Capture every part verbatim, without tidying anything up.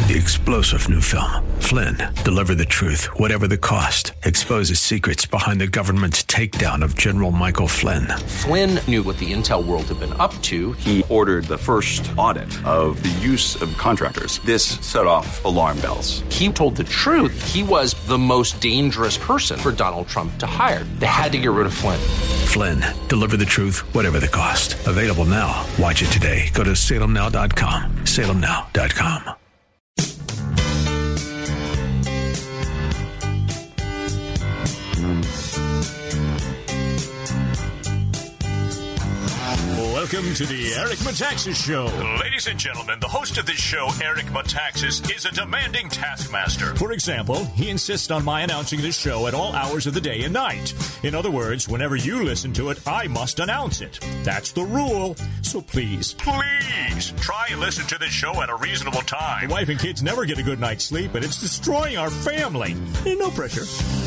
The explosive new film, Flynn, deliver the truth, whatever the cost, exposes secrets behind the government's takedown of General Michael Flynn. Flynn knew what the intel world had been up to. He ordered the first audit of the use of contractors. This set off alarm bells. He told the truth. He was the most dangerous person for Donald Trump to hire. They had to get rid of Flynn. Flynn, deliver the truth, whatever the cost. Available now. Watch it today. Go to salem now dot com. salem now dot com. Welcome to the Eric Metaxas Show. Ladies and gentlemen, the host of this show, Eric Metaxas, is a demanding taskmaster. For example, he insists on my announcing this show at all hours of the day and night. In other words, whenever you listen to it, I must announce it. That's the rule. So please, Please, try and listen to this show at a reasonable the time. wife and kids never get a good night's sleep, and it's destroying our family. No pressure.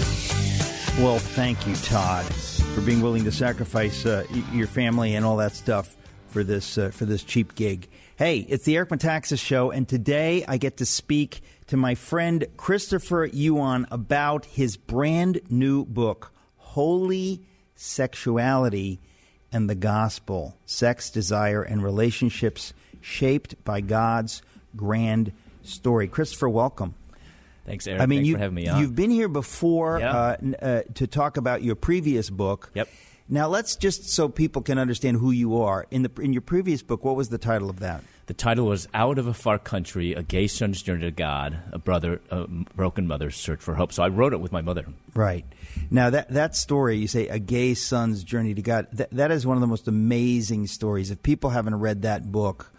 Well, thank you, Todd, for being willing to sacrifice uh, y- your family and all that stuff for this uh, for this cheap gig. Hey, it's the Eric Metaxas Show, and today I get to speak to my friend Christopher Yuan about his brand new book, Holy Sexuality and the Gospel: Sex, Desire, and Relationships Shaped by God's Grand Story. Christopher, welcome. Thanks, Eric. I mean, Thanks you, for having me on. You've been here before Yeah. uh, n- uh, to talk about your previous book. Yep. Now, let's just so people can understand who you are. In the in your previous book, what was the title of that? The title was Out of a Far Country, A Gay Son's Journey to God, A Brother, a Broken Mother's Search for Hope. So I wrote it with my mother. Right. Now, that, that story, you say, A Gay Son's Journey to God, that, that is one of the most amazing stories. If people haven't read that book,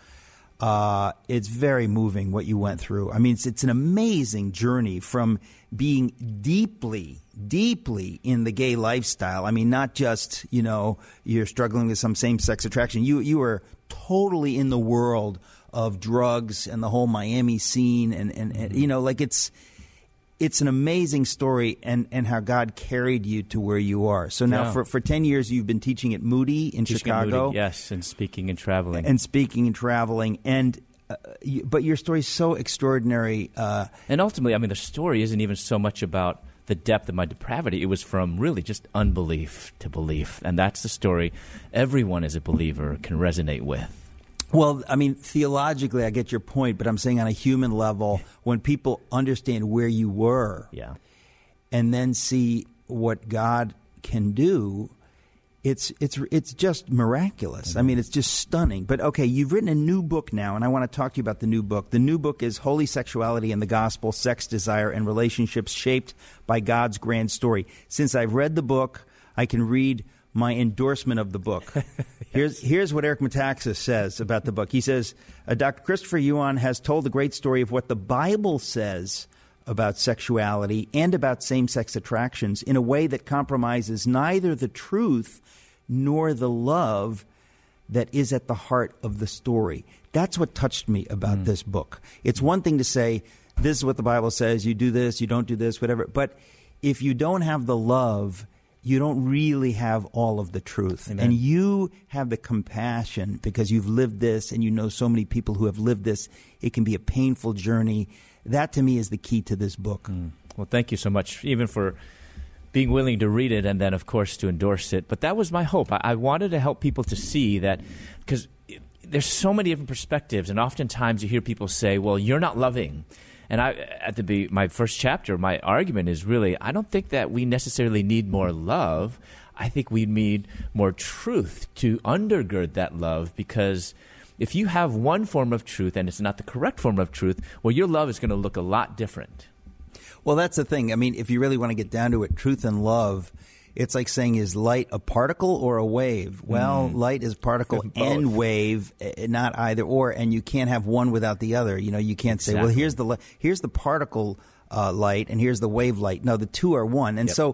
uh, it's very moving what you went through. I mean, it's, it's an amazing journey from being deeply, deeply in the gay lifestyle. I mean, not just, you know, you're struggling with some same-sex attraction. You, you were totally in the world of drugs and the whole Miami scene. And, and, and you know, like it's... It's an amazing story, and, and how God carried you to where you are. So now, Yeah. for, for ten years, you've been teaching at Moody in Teaching at Chicago, Moody, yes, and speaking and traveling. and speaking and traveling. And uh, you, but your story is so extraordinary. Uh, And ultimately, I mean, the story isn't even so much about the depth of my depravity. It was from really just unbelief to belief. And that's the story everyone as a believer can resonate with. well, I mean, theologically, I get your point, but I'm saying on a human level, when people understand where you were, Yeah. and then see what God can do, it's it's it's just miraculous. I mean, it's just stunning. But okay, you've written a new book now, and I want to talk to you about the new book. The new book is Holy Sexuality and the Gospel: Sex, Desire, and Relationships Shaped by God's Grand Story. Since I've read the book, I can read my endorsement of the book. Yes. Here's here's what Eric Metaxas says about the book. He says, uh, Doctor Christopher Yuan has told the great story of what the Bible says about sexuality and about same-sex attractions in a way that compromises neither the truth nor the love that is at the heart of the story. That's what touched me about mm. this book. It's one thing to say, this is what the Bible says, you do this, you don't do this, whatever. But if you don't have the love, you don't really have all of the truth. Amen. And you have the compassion because you've lived this and you know so many people who have lived this. It can be a painful journey. That, to me, is the key to this book. Mm. Well, thank you so much, even for being willing to read it and then, of course, to endorse it. But that was my hope. I, I wanted to help people to see that, because there's so many different perspectives, and oftentimes you hear people say, well, you're not loving. And I, at the be, my first chapter, my argument is really, I don't think that we necessarily need more love. I think we need more truth to undergird that love, because if you have one form of truth and it's not the correct form of truth, well, your love is going to look a lot different. Well, that's the thing. I mean, if you really want to get down to it, truth and love, it's like saying, is light a particle or a wave? Well, mm. light is particle and wave, not either or, and you can't have one without the other. You know, you can't exactly. say, well, here's the here's the particle uh, light and here's the wave light. No, the two are one. And yep. so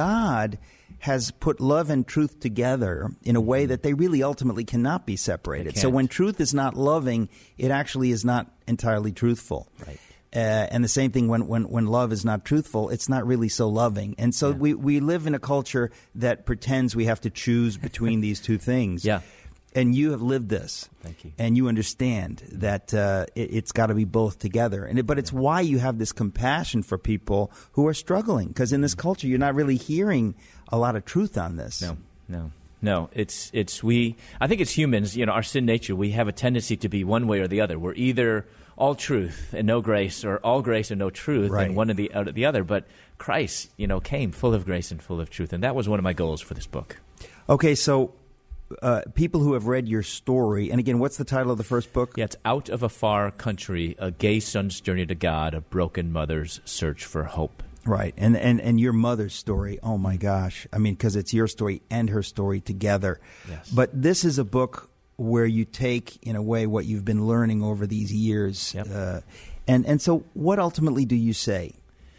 God has put love and truth together in a way that they really ultimately cannot be separated. So when truth is not loving, it actually is not entirely truthful. Right. Uh, and the same thing when, when, when love is not truthful, it's not really so loving. And so yeah. we, we live in a culture that pretends we have to choose between these two things. Yeah. And you have lived this. Thank you. And you understand that uh, it, it's got to be both together. And it, But it's why you have this compassion for people who are struggling. Because in this culture, you're not really hearing a lot of truth on this. No, no. No, it's it's we. I think it's humans. You know, our sin nature. We have a tendency to be one way or the other. We're either all truth and no grace, or all grace and no truth, right. and one or the out of the other. But Christ, you know, came full of grace and full of truth, and that was one of my goals for this book. Okay, so uh, people who have read your story, and again, what's the title of the first book? Yeah, it's Out of a Far Country: A Gay Son's Journey to God, A Broken Mother's Search for Hope. Right, and, and and your mother's story, oh my gosh. I mean, because it's your story and her story together. Yes. But this is a book where you take, in a way, what you've been learning over these years. Yep. Uh, and, and so what ultimately do you say?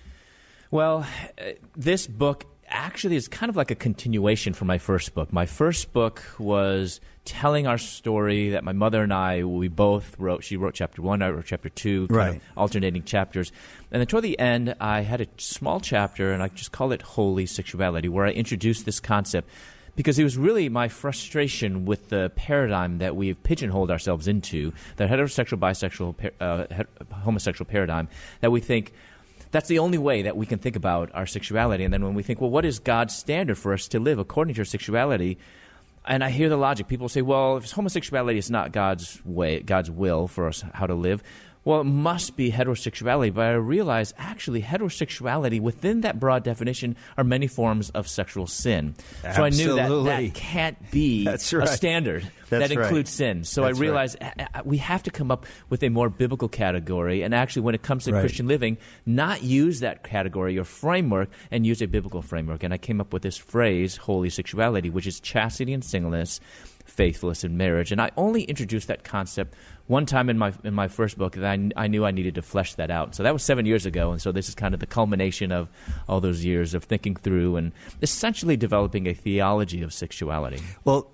Well, uh, this book actually is kind of like a continuation from my first book. My first book was telling our story that my mother and I, we both wrote. She wrote chapter one, I wrote chapter two, kind right. of alternating chapters. And then toward the end, I had a small chapter, and I just call it Holy Sexuality, where I introduced this concept because it was really my frustration with the paradigm that we've pigeonholed ourselves into, the heterosexual, bisexual, uh, homosexual paradigm, that we think that's the only way that we can think about our sexuality. And then when we think, well, what is God's standard for us to live according to our sexuality? And I hear the logic. People say, well, if homosexuality is not God's way, God's will for us how to live, well, it must be heterosexuality. But I realize, actually, heterosexuality, within that broad definition, are many forms of sexual sin. Absolutely. So I knew that that can't be That's right. a standard That's that includes right. sin. So That's I realized right. we have to come up with a more biblical category. And actually, when it comes to right. Christian living, not use that category or framework and use a biblical framework. And I came up with this phrase, holy sexuality, which is chastity and singleness, faithfulness in marriage. And I only introduced that concept one time in my in my first book, and I, I knew I needed to flesh that out. So that was seven years ago, and so this is kind of the culmination of all those years of thinking through and essentially developing a theology of sexuality. Well,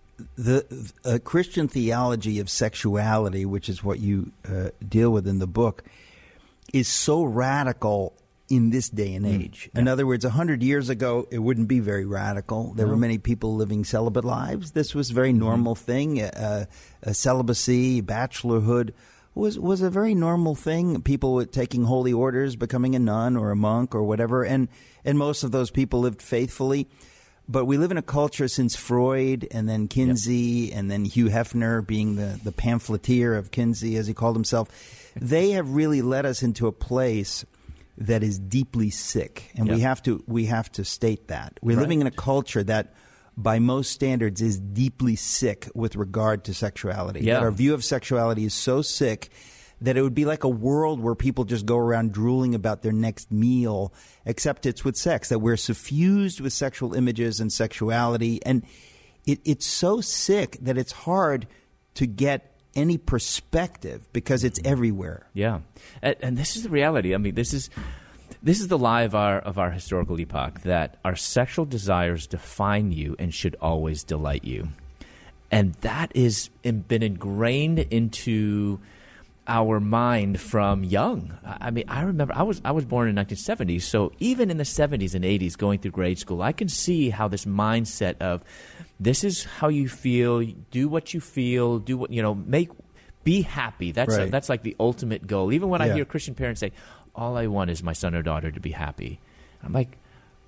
the uh, Christian theology of sexuality, which is what you uh, deal with in the book, is so radical in this day and age. Mm, yeah. In other words, a hundred years ago, it wouldn't be very radical. There no. were many people living celibate lives. This was a very normal mm-hmm. thing. Uh, uh, celibacy, bachelorhood was was a very normal thing. People were taking holy orders, becoming a nun or a monk or whatever, and and most of those people lived faithfully. But we live in a culture since Freud and then Kinsey yep. and then Hugh Hefner being the, the pamphleteer of Kinsey, as he called himself. They have really led us into a place that is deeply sick, and yep. we have to we have to state that. We're right. living in a culture that, by most standards, is deeply sick with regard to sexuality. Yeah. That our view of sexuality is so sick that it would be like a world where people just go around drooling about their next meal, except it's with sex, that we're suffused with sexual images and sexuality, and it, it's so sick that it's hard to get any perspective because it's everywhere. Yeah, and, and this is the reality. I mean, this is this is the lie of our of our historical epoch, that our sexual desires define you and should always delight you, and that is in, been ingrained into our mind from young. I mean, I remember I was I was born in nineteen seventy, so even in the seventies and eighties, going through grade school, I can see how this mindset of this is how you feel, do what you feel, do what, you know, make, be happy. That's right. a, that's like the ultimate goal. Even when yeah. I hear Christian parents say, all I want is my son or daughter to be happy. I'm like,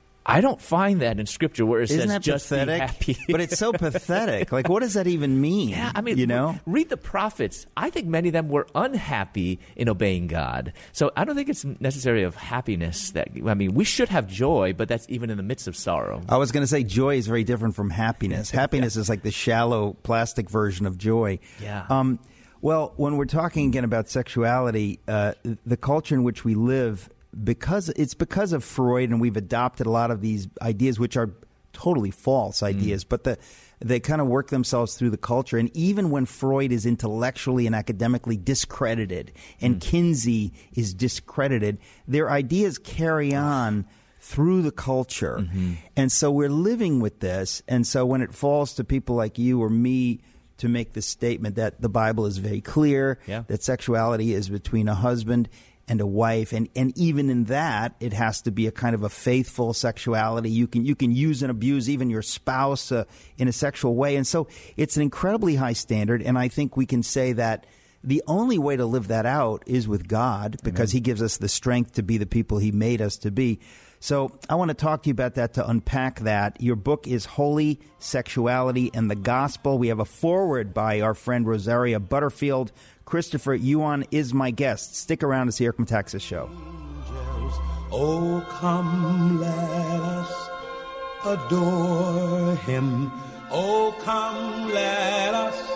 I don't find that in Scripture where it Isn't says that just pathetic? be happy. But it's so pathetic. Like, what does that even mean? Yeah, I mean, you know? read the prophets. I think many of them were unhappy in obeying God. So I don't think it's necessarily of happiness. That I mean, we should have joy, but that's even in the midst of sorrow. I was going to say joy is very different from happiness. Happiness yeah. is like the shallow plastic version of joy. Yeah. Um, well, when we're talking again about sexuality, uh, the culture in which we live, because it's because of Freud, and we've adopted a lot of these ideas, which are totally false ideas, mm. but the, they kind of work themselves through the culture. And even when Freud is intellectually and academically discredited, and mm. Kinsey is discredited, their ideas carry on through the culture. Mm-hmm. And so we're living with this. And so when it falls to people like you or me to make the statement that the Bible is very clear, yeah. that sexuality is between a husband and a wife, and, and even in that, it has to be a kind of a faithful sexuality. You can you can use and abuse even your spouse uh, in a sexual way, and so it's an incredibly high standard. And I think we can say that the only way to live that out is with God, because Amen. He gives us the strength to be the people He made us to be. So I want to talk to you about that, to unpack that. Your book is Holy Sexuality and the Gospel. We have a foreword by our friend Rosaria Butterfield. Christopher Yuan is my guest. Stick around to see Eric Metaxas Show. Oh, come, let us adore Him. Oh, come, let us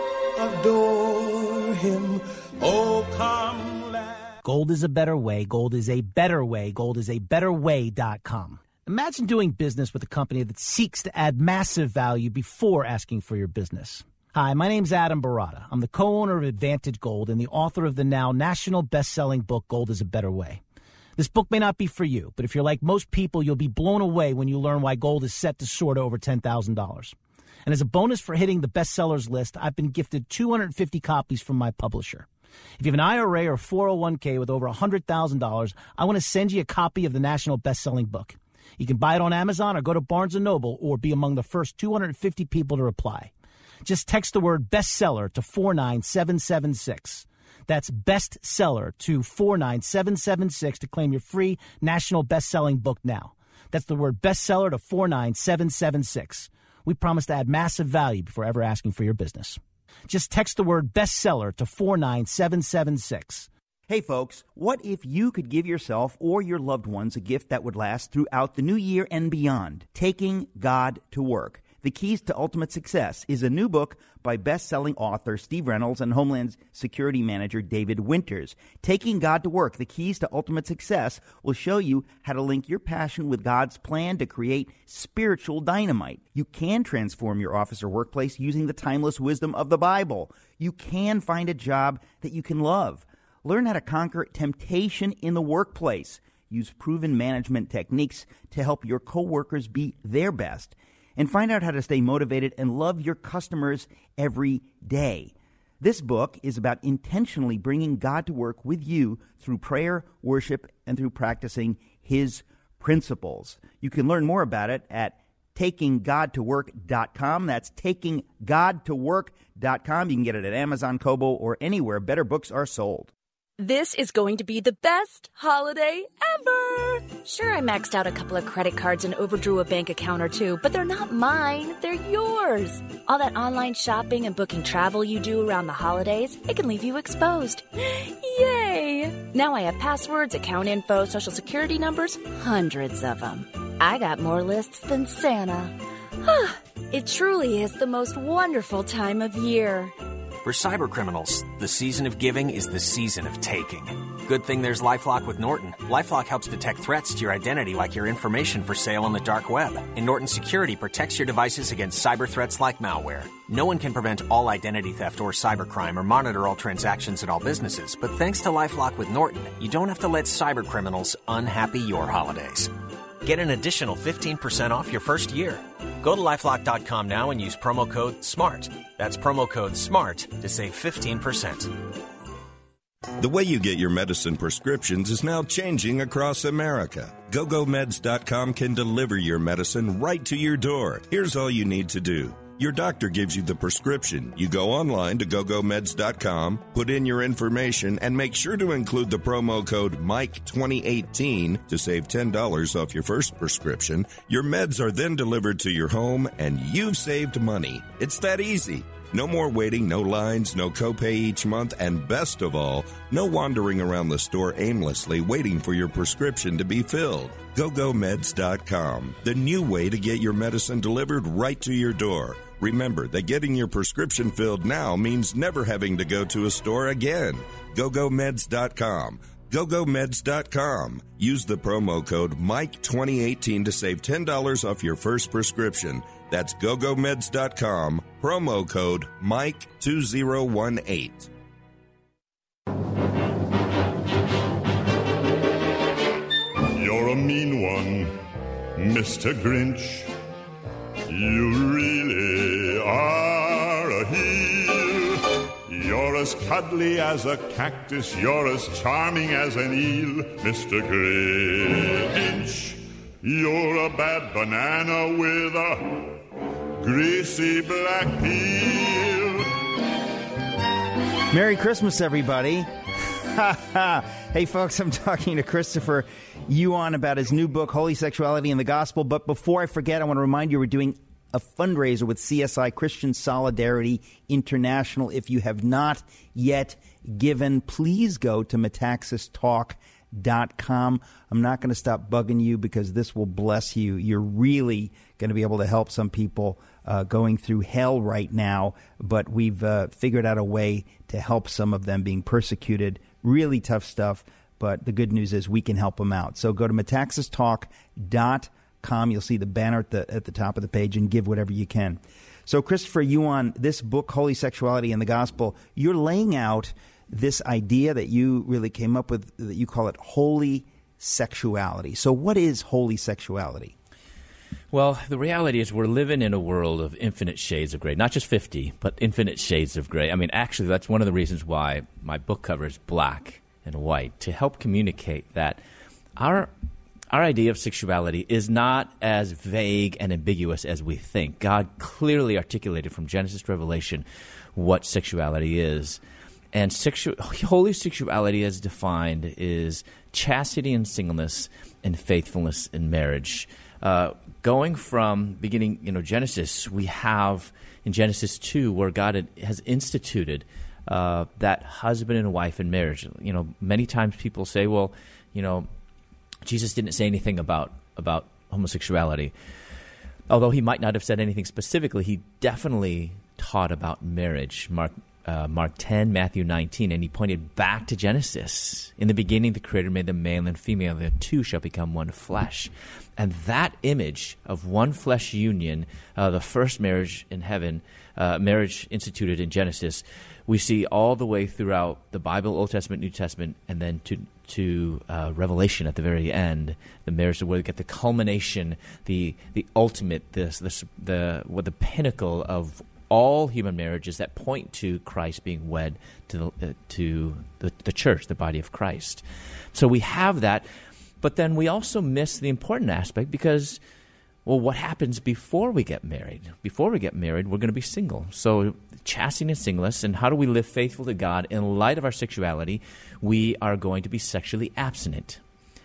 adore Him. Oh, come, let... Gold is a better way. Gold is a better way. Gold is a better way dot com. Imagine doing business with a company that seeks to add massive value before asking for your business. Hi, my name's Adam Barata. I'm the co-owner of Advantage Gold and the author of the now national best-selling book, Gold is a Better Way. This book may not be for you, but if you're like most people, you'll be blown away when you learn why gold is set to soar to over ten thousand dollars. And as a bonus for hitting the bestsellers list, I've been gifted two hundred fifty copies from my publisher. If you have an I R A or four oh one k with over one hundred thousand dollars, I want to send you a copy of the national best-selling book. You can buy it on Amazon or go to Barnes and Noble or be among the first two hundred fifty people to reply. Just text the word bestseller to four nine seven seven six. That's bestseller to four nine seven seven six to claim your free national best-selling book now. That's the word bestseller to four nine seven seven six. We promise to add massive value before ever asking for your business. Just text the word bestseller to four nine seven seven six. Hey folks, what if you could give yourself or your loved ones a gift that would last throughout the new year and beyond? Taking God to Work. The Keys to Ultimate Success is a new book by best-selling author Steve Reynolds and Homeland Security Manager David Winters. Taking God to Work, The Keys to Ultimate Success will show you how to link your passion with God's plan to create spiritual dynamite. You can transform your office or workplace using the timeless wisdom of the Bible. You can find a job that you can love. Learn how to conquer temptation in the workplace. Use proven management techniques to help your coworkers be their best. And find out how to stay motivated and love your customers every day. This book is about intentionally bringing God to work with you through prayer, worship, and through practicing His principles. You can learn more about it at taking god to work dot com. That's taking god to work dot com. You can get it at Amazon, Kobo, or anywhere better books are sold. This is going to be the best holiday ever. Sure, I maxed out a couple of credit cards and overdrew a bank account or two, but they're not mine. They're yours. All that online shopping and booking travel you do around the holidays, it can leave you exposed. Yay! Now I have passwords, account info, social security numbers, hundreds of them. I got more lists than Santa. It truly is the most wonderful time of year. For cybercriminals, the season of giving is the season of taking. Good thing there's LifeLock with Norton. LifeLock helps detect threats to your identity like your information for sale on the dark web. And Norton Security protects your devices against cyber threats like malware. No one can prevent all identity theft or cybercrime or monitor all transactions at all businesses. But thanks to LifeLock with Norton, you don't have to let cybercriminals unhappy your holidays. Get an additional fifteen percent off your first year. Go to LifeLock dot com now and use promo code SMART. That's promo code SMART to save fifteen percent. The way you get your medicine prescriptions is now changing across America. go go meds dot com can deliver your medicine right to your door. Here's all you need to do. Your doctor gives you the prescription. You go online to go go meds dot com, put in your information, and make sure to include the promo code Mike twenty eighteen to save ten dollars off your first prescription. Your meds are then delivered to your home, and you've saved money. It's that easy. No more waiting, no lines, no copay each month, and best of all, no wandering around the store aimlessly waiting for your prescription to be filled. go go meds dot com, the new way to get your medicine delivered right to your door. Remember that getting your prescription filled now means never having to go to a store again. go go meds dot com. go go meds dot com. Use the promo code Mike twenty eighteen to save ten dollars off your first prescription. That's go go meds dot com, promo code Mike two thousand eighteen. You're a mean one, Mister Grinch. You really are a hero. as cuddly as a cactus. You're as charming as an eel, Mister Grinch. You're a bad banana with a greasy black peel. Merry Christmas, everybody. Hey, folks, I'm talking to Christopher Yuan about his new book, Holy Sexuality and the Gospel. But before I forget, I want to remind you we're doing a fundraiser with C S I, Christian Solidarity International. If you have not yet given, please go to metaxas talk dot com. I'm not going to stop bugging you because this will bless you. You're really going to be able to help some people uh, going through hell right now, but we've uh, figured out a way to help some of them being persecuted. Really tough stuff, but the good news is we can help them out. So go to metaxas talk dot com. You'll see the banner at the at the top of the page and give whatever you can. So, Christopher Yuan, this book, Holy Sexuality and the Gospel, you're laying out this idea that you really came up with, that you call it holy sexuality. So what is holy sexuality? Well, the reality is we're living in a world of infinite shades of gray, not just fifty, but infinite shades of gray. I mean, actually, that's one of the reasons why my book cover is black and white, to help communicate that our our idea of sexuality is not as vague and ambiguous as we think. God clearly articulated from Genesis to Revelation what sexuality is. And sexu- holy sexuality, as defined, is chastity and singleness and faithfulness in marriage. Uh, going from beginning, you know, Genesis, we have in Genesis two where God had, has instituted uh, that husband and wife in marriage. You know, many times people say, well, you know, Jesus didn't say anything about about homosexuality. Although he might not have said anything specifically, he definitely taught about marriage. Mark Uh, Mark ten, Matthew nineteen, and he pointed back to Genesis. In the beginning, the Creator made them male and female. The two shall become one flesh. And that image of one flesh union, uh, the first marriage in heaven, uh, marriage instituted in Genesis, we see all the way throughout the Bible, Old Testament, New Testament, and then to to uh, Revelation at the very end. The marriage is where we get the culmination, the the ultimate, this this the what the pinnacle of all human marriages that point to Christ being wed to the, uh, to the, the church, the body of Christ. So we have that, but then we also miss the important aspect because, well, what happens before we get married? Before we get married, we're going to be single. So chastity and singleness, and how do we live faithful to God in light of our sexuality? We are going to be sexually abstinent.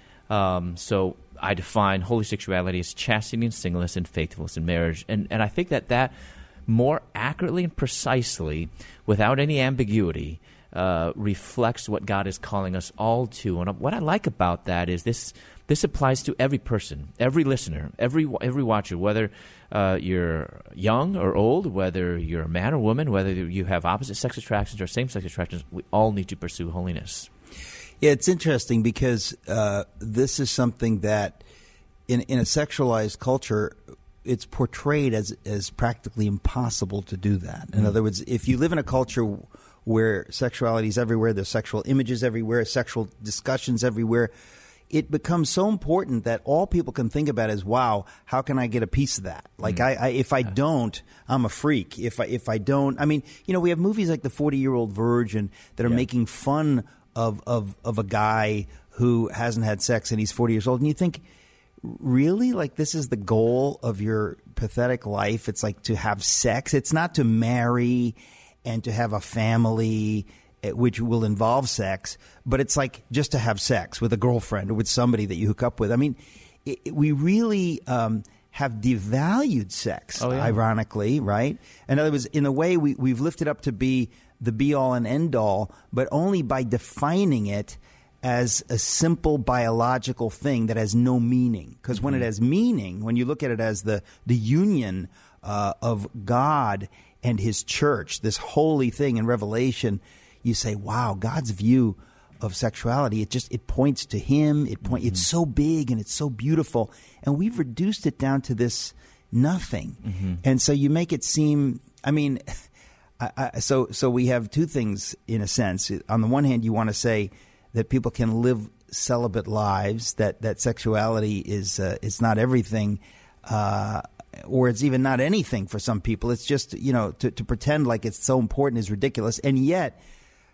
Um, so I define holy sexuality as chastity and singleness and faithfulness in marriage, and and I think that that more accurately and precisely, without any ambiguity, uh, reflects what God is calling us all to. And what I like about that is this this applies to every person, every listener, every every watcher, whether uh, you're young or old, whether you're a man or woman, whether you have opposite sex attractions or same-sex attractions, we all need to pursue holiness. Yeah, it's interesting because uh, this is something that in, in a sexualized culture, it's portrayed as as practically impossible to do that. In mm. other words, if you live in a culture where sexuality is everywhere, there's sexual images everywhere, sexual discussions everywhere, it becomes so important that all people can think about is, wow, how can I get a piece of that? Like, mm. I, I if I don't, I'm a freak. If I if I don't, I mean, you know, we have movies like The forty-Year-Old Virgin that are yeah. making fun of, of of a guy who hasn't had sex and he's forty years old, and you think, really? Like, this is the goal of your pathetic life? It's like to have sex. It's not to marry and to have a family, which will involve sex, but it's like just to have sex with a girlfriend or with somebody that you hook up with. I mean, it, it, we really um, have devalued sex, oh, yeah. ironically, right? In other words, in a way, we, we've lifted up to be the be-all and end-all, but only by defining it as a simple biological thing that has no meaning. Because mm-hmm. when it has meaning, when you look at it as the, the union uh, of God and his church, this holy thing in Revelation, you say, wow, God's view of sexuality, it just it points to him. It point, mm-hmm. It's so big and it's so beautiful. And we've reduced it down to this nothing. Mm-hmm. And so you make it seem, I mean, I, I, so so we have two things in a sense. On the one hand, you want to say that people can live celibate lives, that, that sexuality is uh, is not everything, uh, or it's even not anything for some people. It's just, you know, to, to pretend like it's so important is ridiculous. And yet,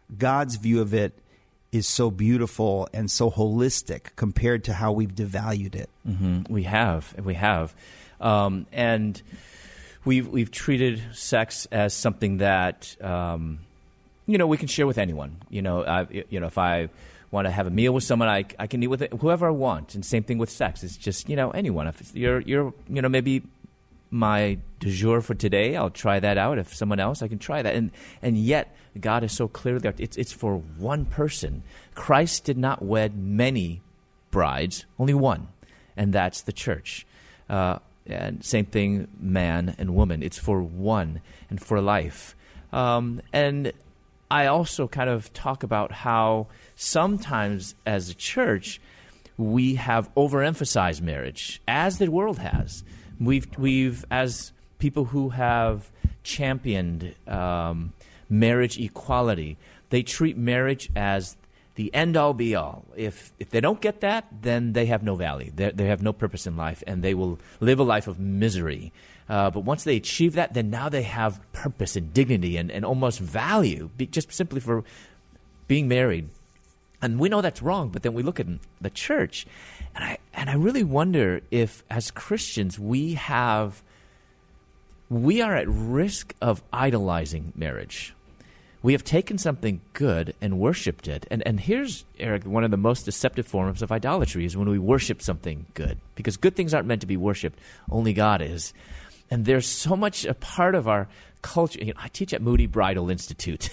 God's view of it is so beautiful and so holistic compared to how we've devalued it. Mm-hmm. We have, we have, um, and we've we've treated sex as something that um, you know we can share with anyone. You know, I, you know, if I want to have a meal with someone, I, I can eat with it, whoever I want. And same thing with sex; it's just you know anyone. If you're you're you know maybe my du jour for today, I'll try that out. If someone else, I can try that. And and yet, God is so clear that it's it's for one person. Christ did not wed many brides, only one, and that's the church. Uh, and same thing, man and woman. It's for one and for life. Um, and I also kind of talk about how sometimes as a church, we have overemphasized marriage, as the world has. We've, we've as people who have championed um, marriage equality, they treat marriage as the end-all, be-all. If if they don't get that, then they have no value. They, they have no purpose in life, and they will live a life of misery. Uh, but once they achieve that, then now they have purpose and dignity and, and almost value, be, just simply for being married. And we know that's wrong, but then we look at the church, and I and I really wonder if, as Christians, we have we are at risk of idolizing marriage. We have taken something good and worshipped it. And and here's, Eric, one of the most deceptive forms of idolatry is when we worship something good, because good things aren't meant to be worshipped. Only God is. And there's so much a part of our culture. You know, I teach at Moody Bridal Institute.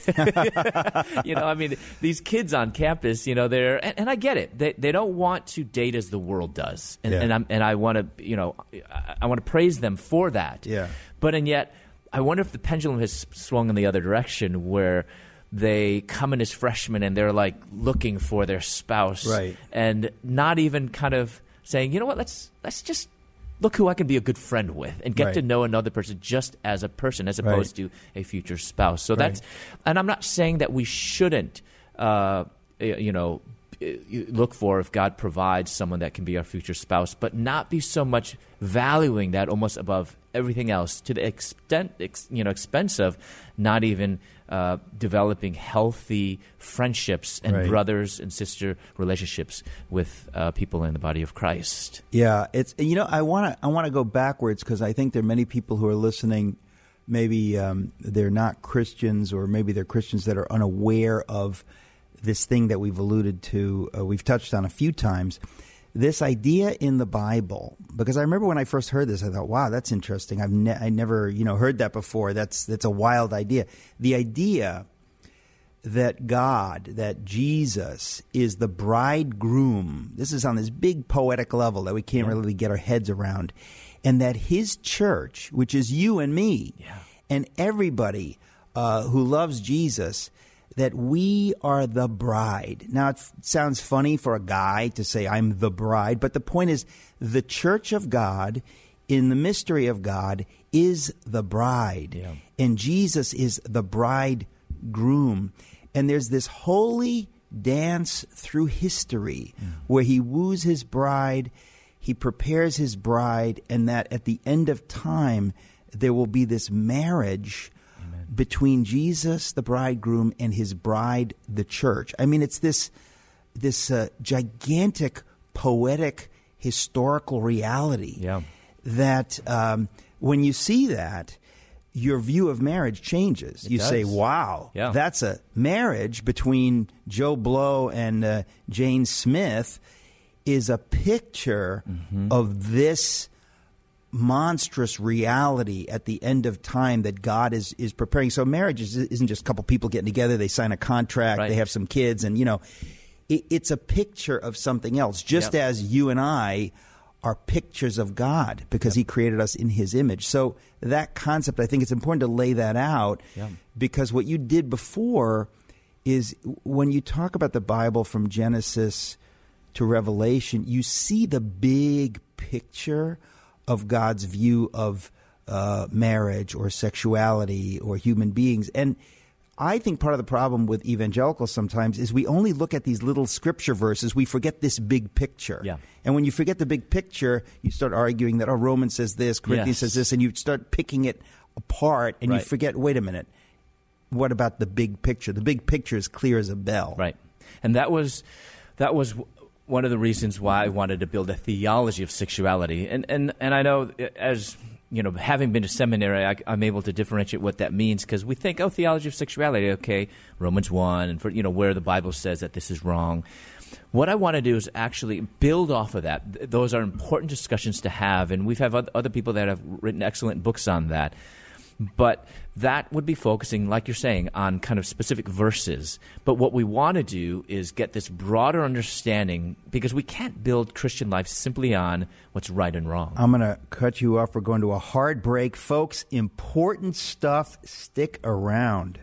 you know, I mean, these kids on campus, you know, they're, and, and I get it. They they don't want to date as the world does. And, yeah. and, I'm, and I want to, you know, I, I want to praise them for that. Yeah. But and yet, I wonder if the pendulum has swung in the other direction, where they come in as freshmen and they're like looking for their spouse, right, and not even kind of saying, you know what, let's let's just look who I can be a good friend with and get right. to know another person just as a person, as opposed right. to a future spouse. So right. that's, and I'm not saying that we shouldn't, uh, you know, look for, if God provides someone that can be our future spouse, but not be so much valuing that almost above everything else, to the extent, you know, expense of not even uh, developing healthy friendships and right. brothers and sister relationships with uh, people in the body of Christ. Yeah, it's, you know, I want to I want to go backwards, because I think there are many people who are listening. Maybe um, they're not Christians, or maybe they're Christians that are unaware of this thing that we've alluded to, uh, we've touched on a few times. This idea in the Bible, because I remember when I first heard this, I thought, wow, that's interesting. I've ne- I never, you know, heard that before. That's that's a wild idea. The idea that God, that Jesus is the bridegroom. This is on this big poetic level that we can't yeah. really get our heads around. And that his church, which is you and me, yeah. and everybody uh, who loves Jesus, that we are the bride. Now, it f- sounds funny for a guy to say, I'm the bride, but the point is, the church of God, in the mystery of God, is the bride. Yeah. And Jesus is the bridegroom. And there's this holy dance through history mm. where he woos his bride, he prepares his bride, and that at the end of time, there will be this marriage between Jesus, the bridegroom, and his bride, the church. I mean, it's this this uh, gigantic, poetic, historical reality yeah. that um, when you see that, your view of marriage changes. It you does. say, wow, yeah. that's a marriage between Joe Blow and uh, Jane Smith is a picture mm-hmm. of this monstrous reality at the end of time that God is, is preparing. So marriage is, isn't just a couple people getting together, they sign a contract, right. they have some kids, and, you know, it, it's a picture of something else, just yep. as you and I are pictures of God, because yep. he created us in his image. So that concept, I think it's important to lay that out, yep. because what you did before is, when you talk about the Bible from Genesis to Revelation, you see the big picture of God's view of uh, marriage or sexuality or human beings. And I think part of the problem with evangelicals sometimes is we only look at these little scripture verses. We forget this big picture. Yeah. And when you forget the big picture, you start arguing that, oh, Romans says this, Corinthians yes. says this, and you start picking it apart, and right. you forget, wait a minute, what about the big picture? The big picture is clear as a bell. Right. And that was that was one of the reasons why I wanted to build a theology of sexuality. And and, and I know, as you know, having been to seminary, I, I'm able to differentiate what that means, because we think, oh, theology of sexuality, okay, Romans one, and for, you know, where the Bible says that this is wrong. What I want to do is actually build off of that. Those are important discussions to have, and we've had other people that have written excellent books on that. But that would be focusing, like you're saying, on kind of specific verses. But what we want to do is get this broader understanding, because we can't build Christian life simply on what's right and wrong. I'm going to cut you off. We're going to a hard break. Folks, important stuff. Stick around.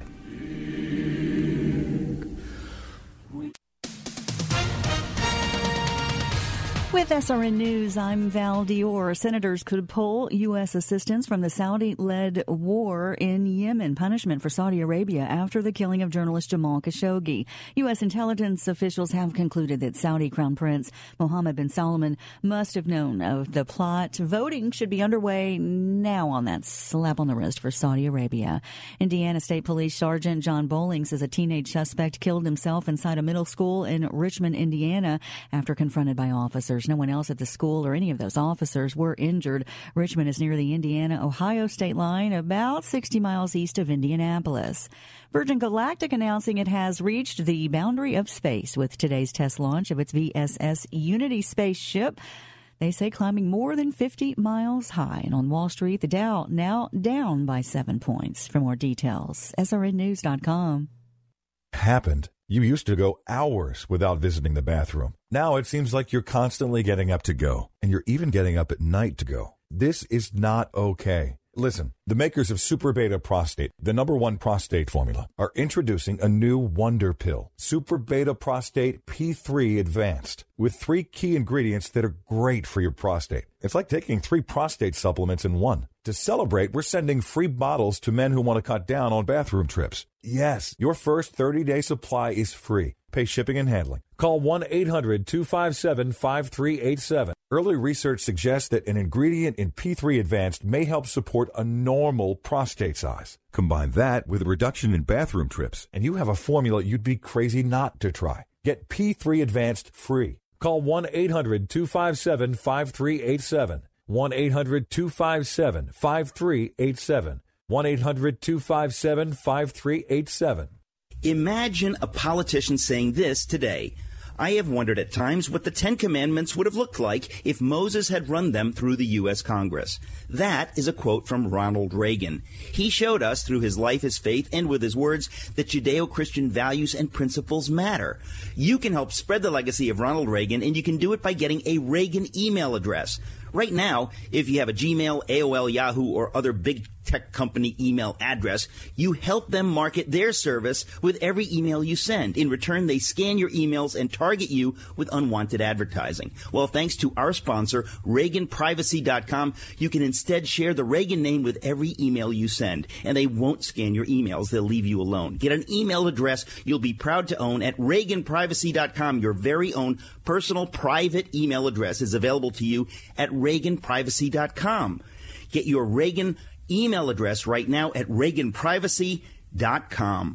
With S R N News, I'm Val Dior. Senators could pull U S assistance from the Saudi-led war in Yemen, punishment for Saudi Arabia after the killing of journalist Jamal Khashoggi. U S intelligence officials have concluded that Saudi Crown Prince Mohammed bin Salman must have known of the plot. Voting should be underway now on that slap on the wrist for Saudi Arabia. Indiana State Police Sergeant John Bowling says a teenage suspect killed himself inside a middle school in Richmond, Indiana, after confronted by officers. No one else at the school or any of those officers were injured. Richmond is near the Indiana-Ohio state line, about sixty miles east of Indianapolis. Virgin Galactic announcing it has reached the boundary of space with today's test launch of its V S S Unity spaceship. They say climbing more than fifty miles high. And on Wall Street, the Dow now down by seven points. For more details, S R N news dot com. Happened. You used to go hours without visiting the bathroom. Now it seems like you're constantly getting up to go, and you're even getting up at night to go. This is not okay. Listen, the makers of Super Beta Prostate, the number one prostate formula, are introducing a new wonder pill, Super Beta Prostate P three Advanced, with three key ingredients that are great for your prostate. It's like taking three prostate supplements in one. To celebrate, we're sending free bottles to men who want to cut down on bathroom trips. Yes, your first thirty-day supply is free. Pay shipping and handling. Call one eight hundred two five seven five three eight seven. Early research suggests that an ingredient in P three Advanced may help support a normal prostate size. Combine that with a reduction in bathroom trips, and you have a formula you'd be crazy not to try. Get P three Advanced free. Call one eight hundred two five seven five three eight seven. one eight hundred two five seven five three eight seven. one eight hundred two five seven five three eight seven. Imagine a politician saying this today. I have wondered at times what the Ten Commandments would have looked like if Moses had run them through the U S Congress. That is a quote from Ronald Reagan. He showed us through his life, his faith, and with his words that Judeo-Christian values and principles matter. You can help spread the legacy of Ronald Reagan, and you can do it by getting a Reagan email address. Right now, if you have a Gmail, A O L, Yahoo, or other big tech company email address, you help them market their service with every email you send. In return, they scan your emails and target you with unwanted advertising. Well, thanks to our sponsor, Reagan Privacy dot com, you can instead share the Reagan name with every email you send, and they won't scan your emails. They'll leave you alone. Get an email address you'll be proud to own at Reagan Privacy dot com. Your very own personal private email address is available to you at Reagan Privacy dot com. Get your Reagan email address right now at Reagan Privacy dot com.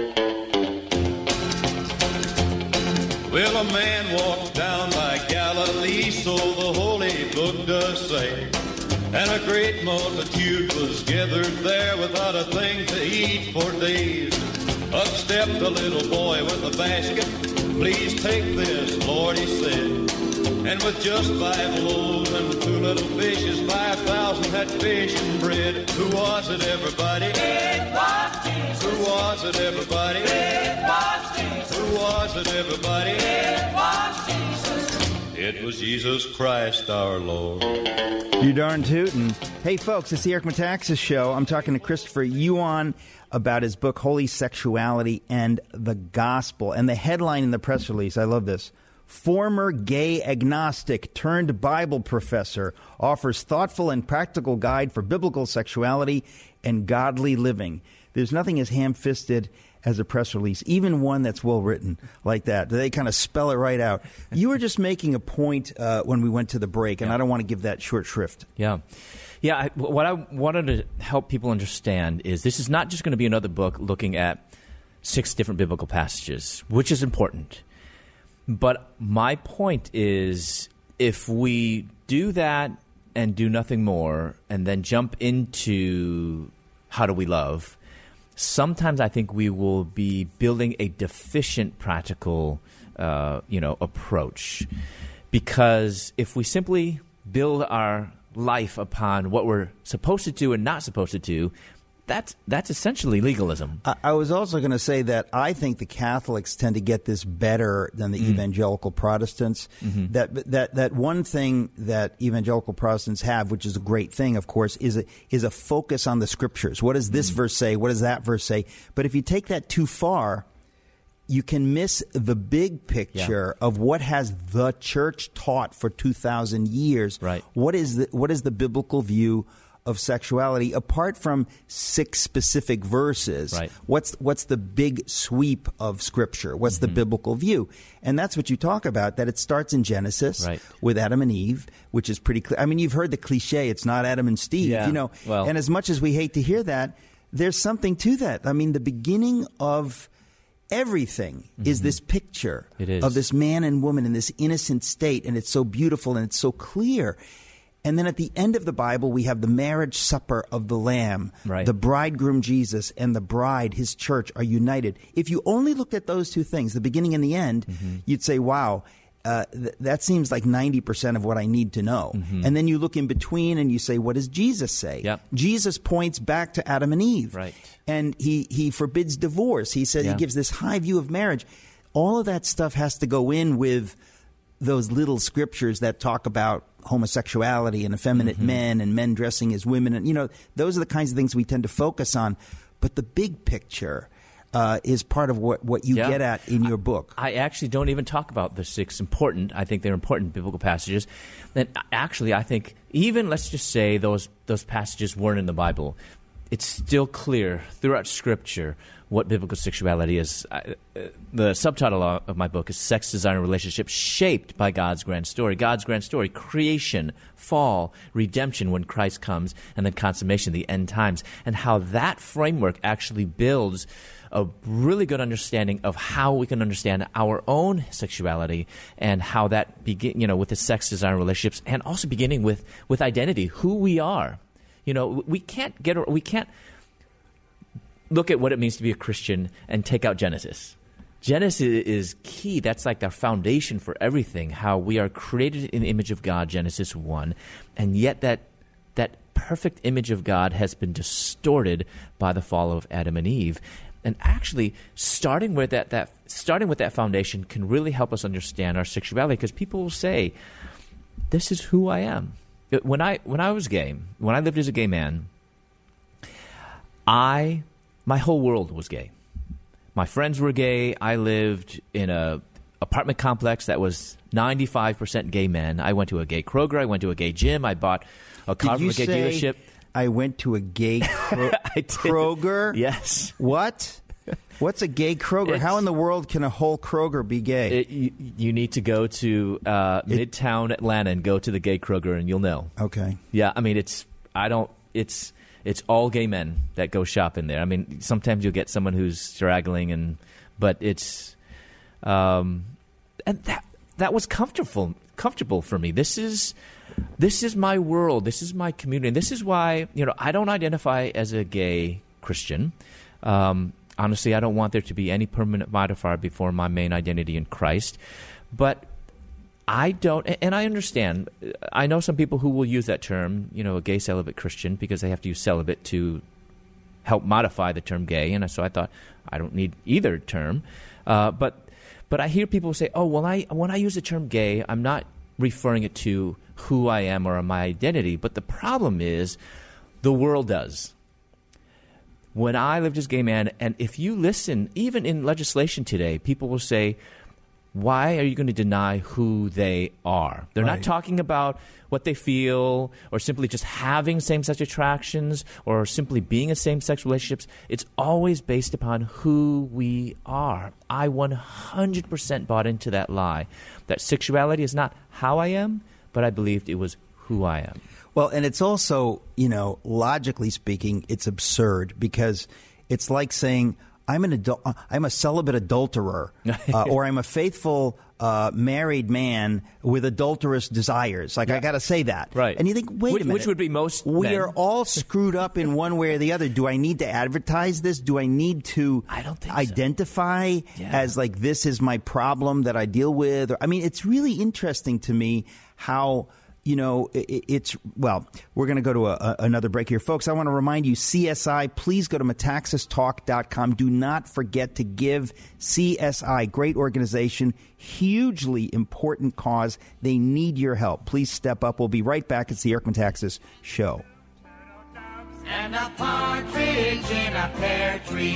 Well, a man walked down by Galilee, so the Holy Book does say, and a great multitude was gathered there without a thing to eat for days. Up stepped a little boy with a basket. Please take this, Lord, he said. And with just five loaves and two little fishes, five thousand had fish and bread. Who was it, everybody? It was Jesus. Who was it, everybody? It was Jesus. Who was it, everybody? It was Jesus. It was Jesus Christ our Lord. You darn tootin'. Hey, folks, it's the Eric Metaxas Show. I'm talking to Christopher Yuan about his book, Holy Sexuality and the Gospel. And the headline in the press release, I love this. Former gay agnostic turned Bible professor offers thoughtful and practical guide for biblical sexuality and godly living. There's nothing as ham-fisted as a press release, even one that's well written like that. They kind of spell it right out. You were just making a point uh, when we went to the break, and yeah. I don't want to give that short shrift. Yeah. Yeah, I, what I wanted to help people understand is this is not just going to be another book looking at six different biblical passages, which is important. But my point is, if we do that and do nothing more and then jump into how do we love, sometimes I think we will be building a deficient practical uh, you know, approach. Because if we simply build our life upon what we're supposed to do and not supposed to do, that's that's essentially legalism. I, I was also going to say that I think the Catholics tend to get this better than the mm. evangelical Protestants. Mm-hmm. That that that one thing that evangelical Protestants have, which is a great thing, of course, is a, is a focus on the Scriptures. What does this mm. verse say? What does that verse say? But if you take that too far, you can miss the big picture yeah. of what has the church taught for two thousand years. Right. What is the what is the biblical view of sexuality apart from six specific verses? Right. What's what's the big sweep of Scripture? What's mm-hmm. the biblical view? And that's what you talk about, that it starts in Genesis right. with Adam and Eve, which is pretty clear. I mean, you've heard the cliche, it's not Adam and Steve, yeah. you know. Well. And as much as we hate to hear that, there's something to that. I mean, the beginning of everything mm-hmm. is this picture it is. of this man and woman in this innocent state, and it's so beautiful and it's so clear. And then at the end of the Bible, we have the marriage supper of the Lamb. Right. The bridegroom, Jesus, and the bride, his church, are united. If you only looked at those two things, the beginning and the end, mm-hmm. you'd say, wow, uh, th- that seems like ninety percent of what I need to know. Mm-hmm. And then you look in between and you say, what does Jesus say? Yep. Jesus points back to Adam and Eve. Right. And he, he forbids divorce. He says yeah. he gives this high view of marriage. All of that stuff has to go in with those little scriptures that talk about homosexuality and effeminate mm-hmm. men and men dressing as women. And, you know, those are the kinds of things we tend to focus on. But the big picture uh, is part of what, what you yeah. get at in your book. I actually don't even talk about the six important. I think they're important biblical passages. And actually, I think even, let's just say those those passages weren't in the Bible, it's still clear throughout Scripture what biblical sexuality is. I, uh, the subtitle of my book is Sex, Desire, and Relationships Shaped by God's Grand Story. God's Grand Story, creation, fall, redemption when Christ comes, and then consummation, the end times, and how that framework actually builds a really good understanding of how we can understand our own sexuality and how that begin, you know, with the sex, desire, and relationships, and also beginning with, with identity, who we are. You know, we can't get, we can't look at what it means to be a Christian and take out Genesis. Genesis is key. That's like the foundation for everything, how we are created in the image of God, Genesis one, and yet that that perfect image of God has been distorted by the fall of Adam and Eve. And actually, starting with that, that starting with that foundation can really help us understand our sexuality, because people will say, this is who I am. When I when I was gay, when I lived as a gay man, I my whole world was gay. My friends were gay. I lived in a apartment complex that was ninety-five percent gay men. I went to a gay Kroger. I went to a gay gym. I bought a car from a gay dealership. I went to a gay Kro- Kroger? Yes. What? What's a gay Kroger? It's, How in the world can a whole Kroger be gay? It, you, you need to go to uh, it, Midtown Atlanta and go to the gay Kroger, and you'll know. Okay. Yeah, I mean, it's I don't. It's it's all gay men that go shop in there. I mean, sometimes you'll get someone who's straggling, and but it's um, and that that was comfortable comfortable for me. This is. This is my world. This is my community. And this is why, you know, I don't identify as a gay Christian. Um, honestly, I don't want there to be any permanent modifier before my main identity in Christ. But I don't, and I understand. I know some people who will use that term, you know, a gay celibate Christian, because they have to use celibate to help modify the term gay. And so I thought, I don't need either term. Uh, but but I hear people say, oh, well, I when I use the term gay, I'm not referring it to who I am or my identity. But the problem is the world does. When I lived as a gay man, and if you listen, even in legislation today, people will say, why are you going to deny who they are? They're Right. not talking about what they feel or simply just having same-sex attractions or simply being in same-sex relationships. It's always based upon who we are. I one hundred percent bought into that lie, that sexuality is not how I am, but I believed it was who I am. Well, and it's also, you know, logically speaking, it's absurd because it's like saying, I'm an adult, I'm a celibate adulterer, uh, or I'm a faithful uh, married man with adulterous desires. Like, Yeah. I got to say that. Right. And you think, wait which, a minute. Which would be most We men. are all screwed up in one way or the other. Do I need to advertise this? Do I need to I don't think identify so. Yeah. as like, this is my problem that I deal with? Or, I mean, it's really interesting to me how... You know, it, it's, well, we're going to go to a, a, another break here. Folks, I want to remind you, C S I, please go to metaxas talk dot com. Do not forget to give C S I, great organization, hugely important cause. They need your help. Please step up. We'll be right back. It's the Eric Metaxas Show. And a partridge in a pear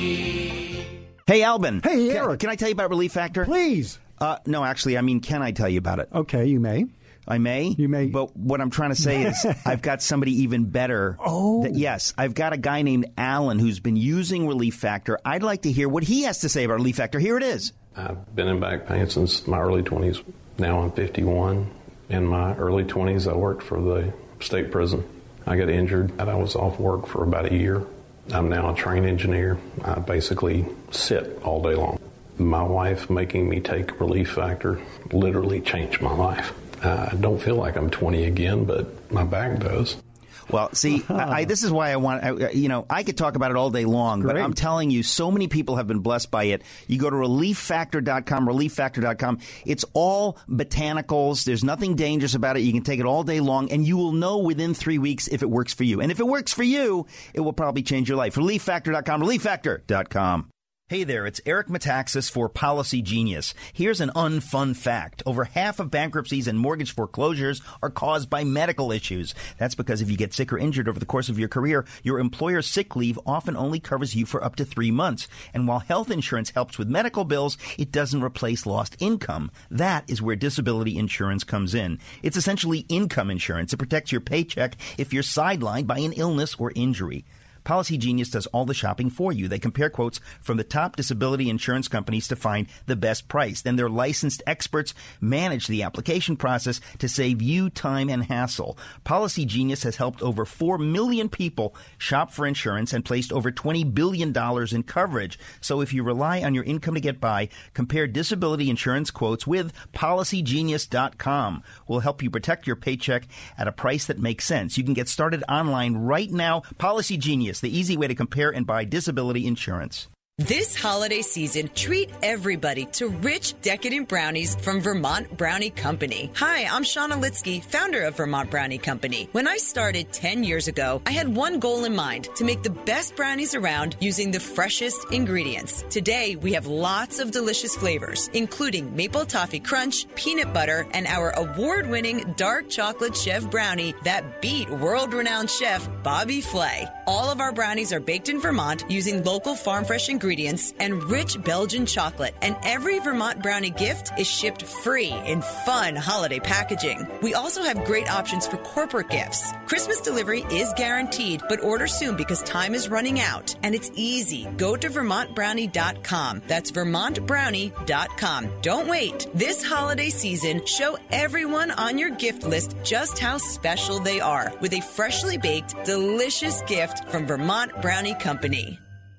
tree. Hey, Albin. Hey, can, Eric. Can I tell you about Relief Factor? Please. Uh, no, actually, I mean, can I tell you about it? Okay, you may. I may. You may. But what I'm trying to say is I've got somebody even better. Oh. That, yes, I've got a guy named Alan who's been using Relief Factor. I'd like to hear what he has to say about Relief Factor. Here it is. I've been in back pain since my early twenties. Now I'm fifty-one. In my early twenties, I worked for the state prison. I got injured and I was off work for about a year. I'm now a trained engineer. I basically sit all day long. My wife making me take Relief Factor literally changed my life. I don't feel like I'm twenty again, but my back does. Well, see, I, I, this is why I want, I, you know, I could talk about it all day long, but Great. I'm telling you, so many people have been blessed by it. You go to relief factor dot com, relief factor dot com. It's all botanicals. There's nothing dangerous about it. You can take it all day long, and you will know within three weeks if it works for you. And if it works for you, it will probably change your life. relief factor dot com, relief factor dot com. Hey there, it's Eric Metaxas for Policy Genius. Here's an unfun fact. Over half of bankruptcies and mortgage foreclosures are caused by medical issues. That's because if you get sick or injured over the course of your career, your employer's sick leave often only covers you for up to three months. And while health insurance helps with medical bills, it doesn't replace lost income. That is where disability insurance comes in. It's essentially income insurance. It protects your paycheck if you're sidelined by an illness or injury. Policy Genius does all the shopping for you. They compare quotes from the top disability insurance companies to find the best price. Then their licensed experts manage the application process to save you time and hassle. Policy Genius has helped over four million people shop for insurance and placed over twenty billion dollars in coverage. So if you rely on your income to get by, compare disability insurance quotes with policy genius dot com. We'll help you protect your paycheck at a price that makes sense. You can get started online right now. Policy Genius, the easy way to compare and buy disability insurance. This holiday season, treat everybody to rich, decadent brownies from Vermont Brownie Company. Hi, I'm Shauna Litsky, founder of Vermont Brownie Company. When I started ten years ago, I had one goal in mind, to make the best brownies around using the freshest ingredients. Today, we have lots of delicious flavors, including maple toffee crunch, peanut butter, and our award-winning dark chocolate chef brownie that beat world-renowned chef Bobby Flay. All of our brownies are baked in Vermont using local farm-fresh ingredients ingredients and rich Belgian chocolate, and every Vermont brownie gift is shipped free in fun holiday packaging. We also have great options for corporate gifts. Christmas delivery is guaranteed, but order soon because time is running out, and it's easy. Go to vermont brownie dot com. That's vermont brownie dot com. Don't wait. This holiday season, show everyone on your gift list just how special they are with a freshly baked, delicious gift from Vermont Brownie Company.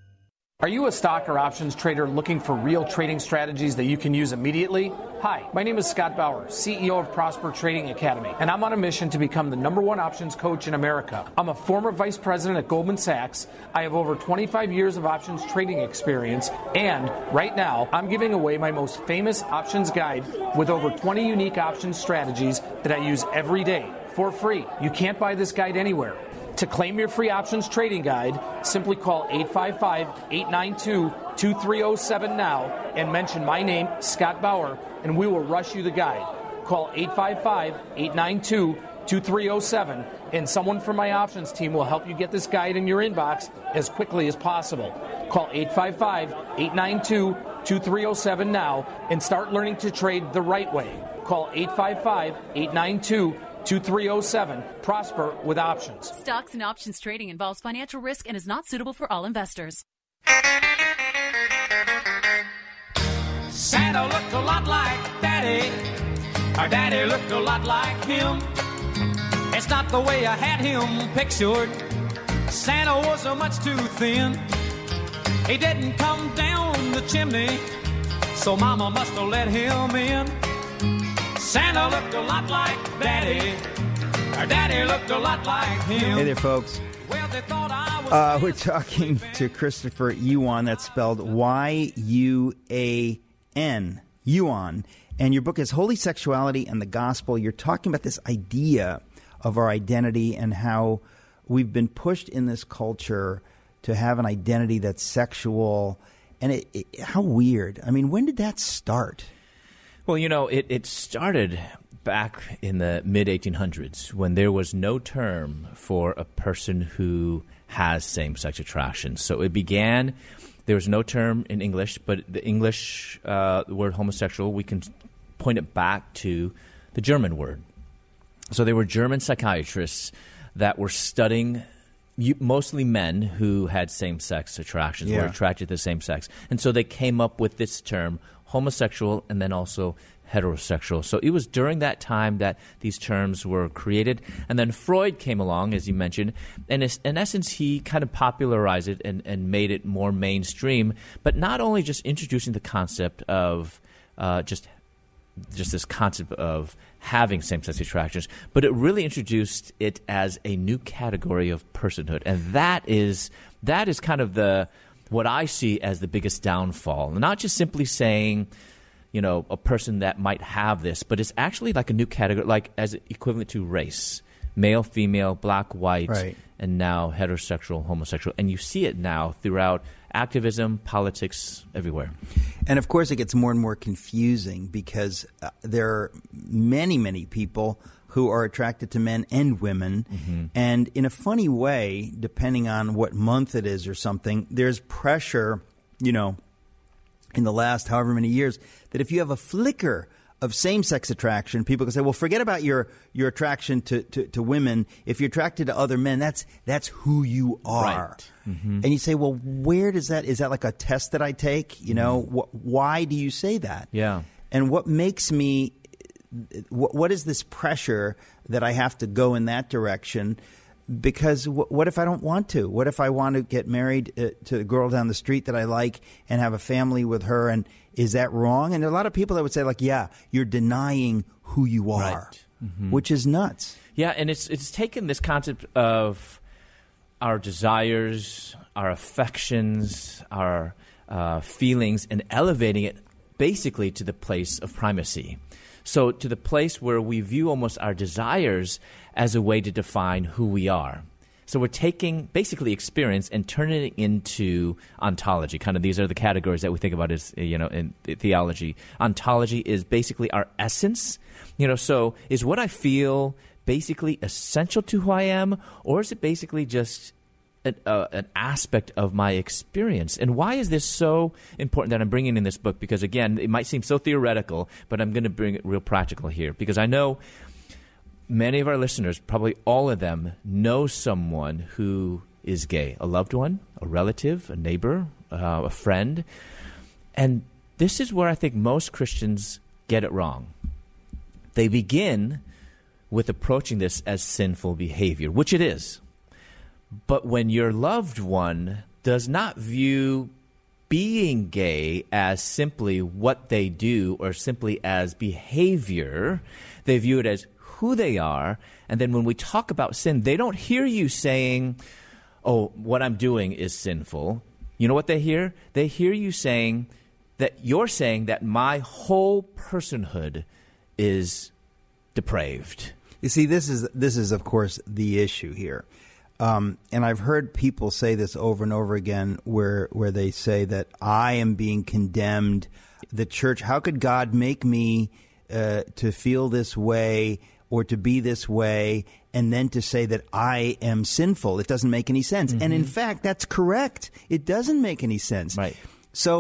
Are you a stock or options trader looking for real trading strategies that you can use immediately? Hi, my name is Scott Bauer, C E O of Prosper Trading Academy, and I'm on a mission to become the number one options coach in America. I'm a former vice president at Goldman Sachs. I have over twenty-five years of options trading experience, and right now, I'm giving away my most famous options guide with over twenty unique options strategies that I use every day for free. You can't buy this guide anywhere. To claim your free options trading guide, simply call eight five five, eight nine two, two three zero seven now and mention my name, Scott Bauer, and we will rush you the guide. Call eight five five, eight nine two, two three zero seven and someone from my options team will help you get this guide in your inbox as quickly as possible. Call eight five five, eight nine two, two three zero seven now and start learning to trade the right way. Call eight five five, eight nine two, two three zero seven. Prosper with options. Stocks and options trading involves financial risk and is not suitable for all investors. Santa looked a lot like Daddy. Our Daddy looked a lot like him. It's not the way I had him pictured. Santa was a much too thin. He didn't come down the chimney, so Mama must have let him in. Santa looked a lot like Daddy. Our Daddy looked a lot like him. Hey there, folks. Well, they thought I was Uh, we're talking to Christopher Yuan. That's spelled Y U A N. Yuan. And your book is Holy Sexuality and the Gospel. You're talking about this idea of our identity and how we've been pushed in this culture to have an identity that's sexual. And it, it, how weird. I mean, when did that start? Well, you know, it, it started back in the mid eighteen hundreds when there was no term for a person who has same-sex attraction. So it began, there was no term in English, but the English uh, word homosexual, we can point it back to the German word. So there were German psychiatrists that were studying mostly men who had same-sex attractions, Yeah. were attracted to the same sex. And so they came up with this term, homosexual, and then also heterosexual. So it was during that time that these terms were created. And then Freud came along, as you mentioned, and is- in essence, he kind of popularized it and, and made it more mainstream, but not only just introducing the concept of uh, just just this concept of having same-sex attractions, but it really introduced it as a new category of personhood. And that is that is kind of the what I see as the biggest downfall. Not just simply saying, you know, a person that might have this, but it's actually like a new category, like as equivalent to race, male, female, black, white, Right. and now heterosexual, homosexual. And you see it now throughout activism, politics, everywhere. And of course, it gets more and more confusing because uh, there are many, many people who are attracted to men and women. Mm-hmm. And in a funny way, depending on what month it is or something, there's pressure, you know, in the last however many years, that if you have a flicker of same-sex attraction, people can say, well, forget about your, your attraction to, to, to women. If you're attracted to other men, that's that's who you are. Right. Mm-hmm. And you say, well, where does that – is that like a test that I take? You know, wh- why do you say that? Yeah. And what makes me – what is this pressure that I have to go in that direction? Because w- what if I don't want to? What if I want to get married uh, to a girl down the street that I like and have a family with her? And is that wrong? And there are a lot of people that would say, like, yeah, you're denying who you are, Right. Mm-hmm. which is nuts. Yeah, and it's it's taken this concept of our desires, our affections, our uh, feelings, and elevating it basically to the place of primacy. So to the place where we view almost our desires as a way to define who we are. So we're taking basically experience and turning it into ontology. Kind of these are the categories that we think about as, you know, in theology. Ontology is basically our essence. You know, so is what I feel basically essential to who I am, or is it basically just an, uh, an aspect of my experience? And why is this so important that I'm bringing in this book? Because, again, it might seem so theoretical, but I'm going to bring it real practical here. Because I know many of our listeners, probably all of them, know someone who is gay, a loved one, a relative, a neighbor, uh, a friend. And this is where I think most Christians get it wrong. They begin with approaching this as sinful behavior, which it is. But when your loved one does not view being gay as simply what they do or simply as behavior, they view it as who they are. And then when we talk about sin, they don't hear you saying, oh, what I'm doing is sinful. You know what they hear? They hear you saying that you're saying that my whole personhood is depraved. You see, this is this is of course the issue here, um, and I've heard people say this over and over again, where where they say that I am being condemned. The church, how could God make me uh, to feel this way or to be this way, and then to say that I am sinful? It doesn't make any sense. Mm-hmm. And in fact, that's correct. It doesn't make any sense. Right. So